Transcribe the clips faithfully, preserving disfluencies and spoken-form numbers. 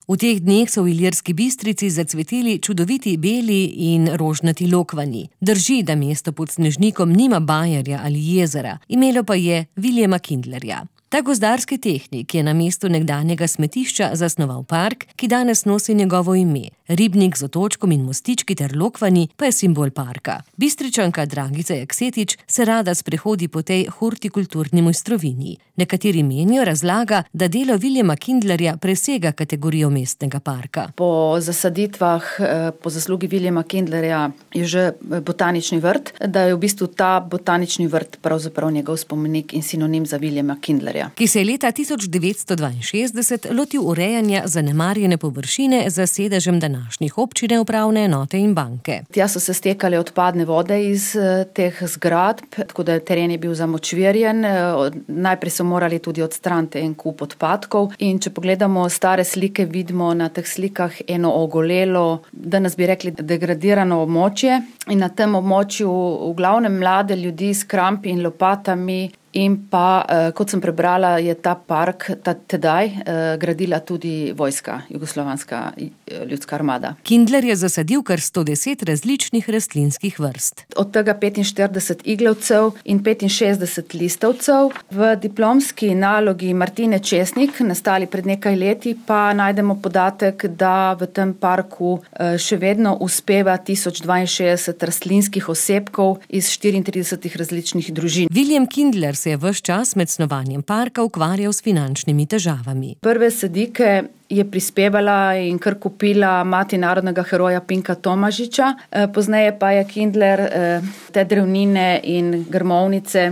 V teh dneh so v Ilirski Bistrici zacveteli čudoviti beli in rožnati lokvanji. Drži, da mesto pod Snežnikom nima bajerja ali jezera, imelo pa je Viljama Kindlerja. Ta gozdarski tehnik je na mestu nekdanjega smetišča zasnoval park, ki danes nosi njegovo ime. Ribnik z otočkom in mostički ter lokvanji pa je simbol parka. Bistričanka Dragica Jaksetič se rada sprehodi po tej hortikulturni mojstrovini. Nekateri menijo, razlaga, da delo Viljama Kindlerja presega kategorijo mestnega parka. Po zasaditvah, po zaslugi Viljama Kindlerja je že botanični vrt, da je v bistvu ta botanični vrt pravzaprav njegov spomenik in sinonim za Viljama Kindlerja. Ki se je leta tisoč devetsto dvainšestdeset lotil urejanja zanemarjene površine za sedežem današnjih občine, upravne enote in banke. Tja so se stekale odpadne vode iz teh zgradb, tako da teren je bil zamočvirjen. Najprej so morali tudi odstraniti en kup odpadkov in če pogledamo stare slike, vidimo na teh slikah eno ogolelo, danes bi rekli degradirano območje in na tem območju v glavnem mlade ljudi s krampi in lopatami. In pa, kot sem prebrala, je ta park ta tedaj gradila tudi vojska, jugoslovanska ljudska armada. Kindler je zasadil kar sto deset različnih rastlinskih vrst. Od tega petinštirideset iglavcev in petinšestdeset listavcev. V diplomski nalogi Martine Česnik, nastali pred nekaj leti, pa najdemo podatek, da v tem parku še vedno uspeva tisoč dvainšestdeset rastlinskih osebkov iz štiriintridesetih različnih družin. Viljam Kindler se je ves čas med snovanjem parka ukvarjal s finančnimi težavami. Prve sadike je prispevala in kar kupila mati narodnega heroja Pinka Tomažiča. Pozneje pa je Kindler te drevnine in grmovnice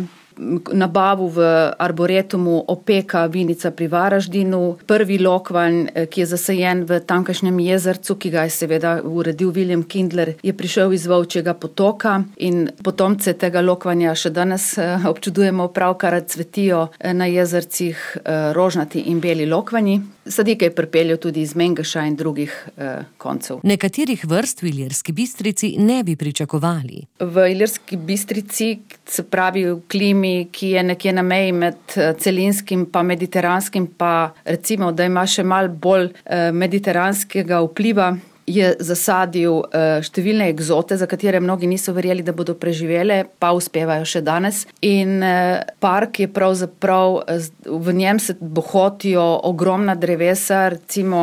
nabavu v arboretumu Opeka Vinica pri Varaždinu. Prvi lokvanj, ki je zasajen v tamkajšnjem jezercu, ki ga je seveda uredil Viljam Kindler, je prišel iz Volčjega potoka in potomce tega lokvanja še danes občudujemo, pravkar cvetijo na jezercih rožnati in beli lokvanji. Sadike je pripeljal tudi iz Mengeša in drugih eh, koncev. Nekaterih vrst v Ilirski Bistrici ne bi pričakovali. V Ilirski Bistrici, se pravi v klimi, ki je nekje na meji med celinskim pa mediteranskim, pa recimo, da ima še malo bolj eh, mediteranskega vpliva, je zasadil številne egzote, za katere mnogi niso verjeli, da bodo preživele, pa uspevajo še danes. In park je pravzaprav, v njem se bohotijo ogromna drevesa, recimo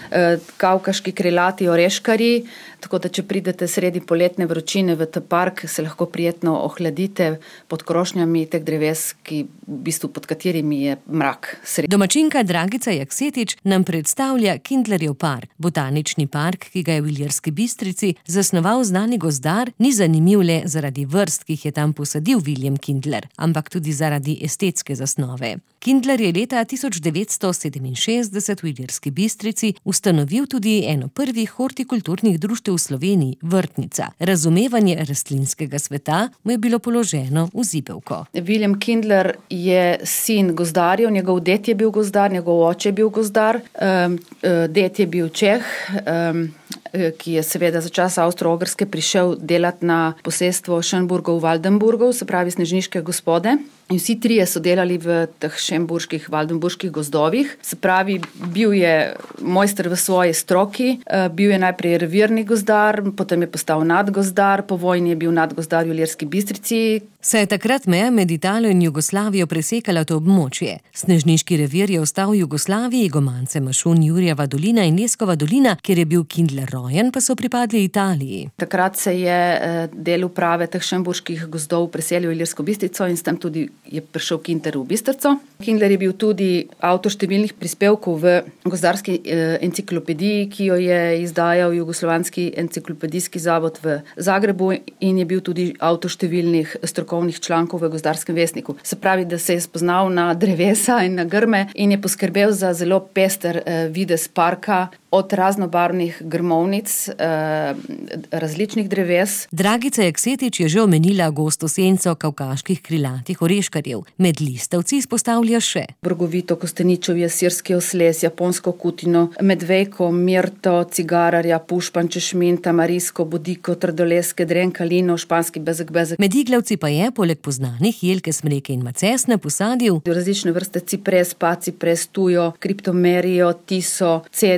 kavkaški krilati oreškarji, tako da če pridete sredi poletne vročine v ta park, se lahko prijetno ohladite pod krošnjami teh dreves, ki v bistvu pod katerimi je mrak. Sredi. Domačinka Dragica Jaksetič nam predstavlja Kindlerjev park. Botanični park, ki ga je v Ilirski Bistrici zasnoval znani gozdar, ni zanimiv le zaradi vrst, ki jih je tam posadil Viljam Kindler, ampak tudi zaradi estetske zasnove. Kindler je leta tisoč devetsto sedeminšestdeset v Ilirski Bistrici ustanovil tudi eno prvih hortikulturnih društev v Sloveniji, Vrtnica. Razumevanje rastlinskega sveta mu je bilo položeno v zibelko. Viljam Kindler je sin gozdarjev, njegov ded je bil gozdar, njegov oče je bil gozdar, um, ded je bil Čeh, um, ki je seveda za čas Avstro-Ogrske prišel delati na posestvo Šenburgov Valdenburgov, se pravi snežniške gospode. In vsi trije so delali v teh šenburških, valdenburških gozdovih. Se pravi, bil je mojster v svoji stroki, bil je najprej revirni gozdar, potem je postal nadgozdar, po vojni je bil nadgozdar v Ilirski Bistrici. Se je takrat meja med Italijo in Jugoslavijo presekala to območje. Snežniški revir je ostal v Jugoslaviji, Gomance, Mašun, Jurjeva dolina in Leskova dolina, kjer je bil Kindler rojen, pa so pripadli Italiji. Takrat se je del uprave teh šenburških gozdov preselil v Ilirsko Bistrico in s tem tudi je prišel Kindler v Bistrico. Kindler je bil tudi avtor številnih prispevkov v gozdarski enciklopediji, ki jo je izdajal Jugoslovanski enciklopedijski zavod v Zagrebu in je bil tudi avtor številnih strokovnih člankov v Gozdarskem vestniku. Se pravi, da se je spoznal na drevesa in na grme in je poskrbel za zelo pester videz parka, od raznobarvnih grmovnic, različnih dreves. Dragica Jaksetič je že omenila gosto senco kavkaških krilatih oreškarjev. Med listavci izpostavlja še Brogovito, Kosteničevje, sirski osles, japonsko kutino, medvejko, mirto, cigararja, pušpan, češmin, tamarisko, bodiko, trdoleske, dren, kalino, španski bezek, bezek. Med iglavci pa je, poleg poznanih, jelke, smreke in macesne, posadil različne vrste cipres, pacipres, tujo, kriptomerijo, tiso, cedre, bor,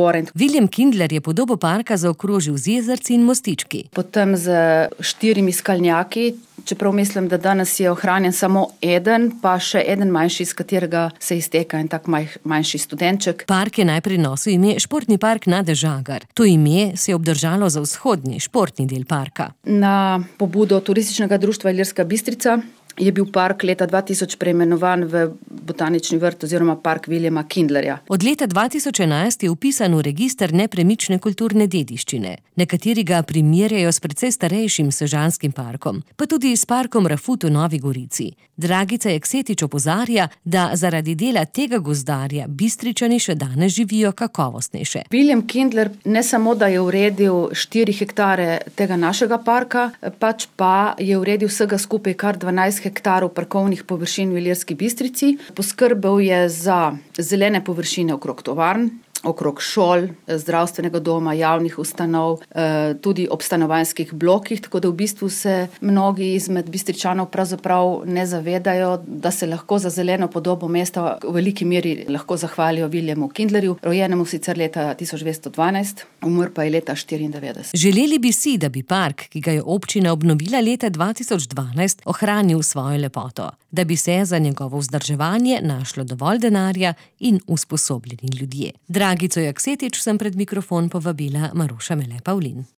gore. William Kindler je podobo parka zaokrožil z jezerci in mostički. Potem z štirimi skalnjaki, čeprav mislim, da danes je ohranjen samo eden, pa še eden manjši, iz katerega se izteka en tak manjši studenček. Park je najprej nosil ime Športni park Nade Žagar. To ime se je obdržalo za vzhodni, športni del parka. Na pobudo Turističnega društva Ilirska Bistrica je bil park leta dva tisoč preimenovan v botanični vrt oziroma park Williama Kindlerja. Od leta dva tisoč enajst je vpisan v register nepremične kulturne dediščine. Nekateri ga primerjajo s precej starejšim sežanskim parkom, pa tudi s parkom Rafut v Novi Gorici. Dragica Jeksetič opozarja, da zaradi dela tega gozdarja Bistričani še danes živijo kakovostnejše. William Kindler ne samo, da je uredil štiri hektare tega našega parka, pač pa je uredil vsega skupaj kar dvanajst hektarov parkovnih površin v Ilirski Bistrici. Poskrbel je za zelene površine okrog tovarn, okrog šol, zdravstvenega doma, javnih ustanov, tudi ob stanovanjskih blokih, tako da v bistvu se mnogi izmed Bistričanov pravzaprav ne zavedajo, da se lahko za zeleno podobo mesta v veliki meri lahko zahvalijo Williamu Kindlerju, rojenemu sicer leta tisoč dvesto dvanajst, umr pa je leta štiriindevetdeset. Želeli bi si, da bi park, ki ga je občina obnovila leta dva tisoč dvanajst, ohranil svojo lepoto, da bi se za njegovo vzdrževanje našlo dovolj denarja in usposobljeni ljudje. Dragico Jeksetič sem pred mikrofon povabila Maruša Mele Pavlin.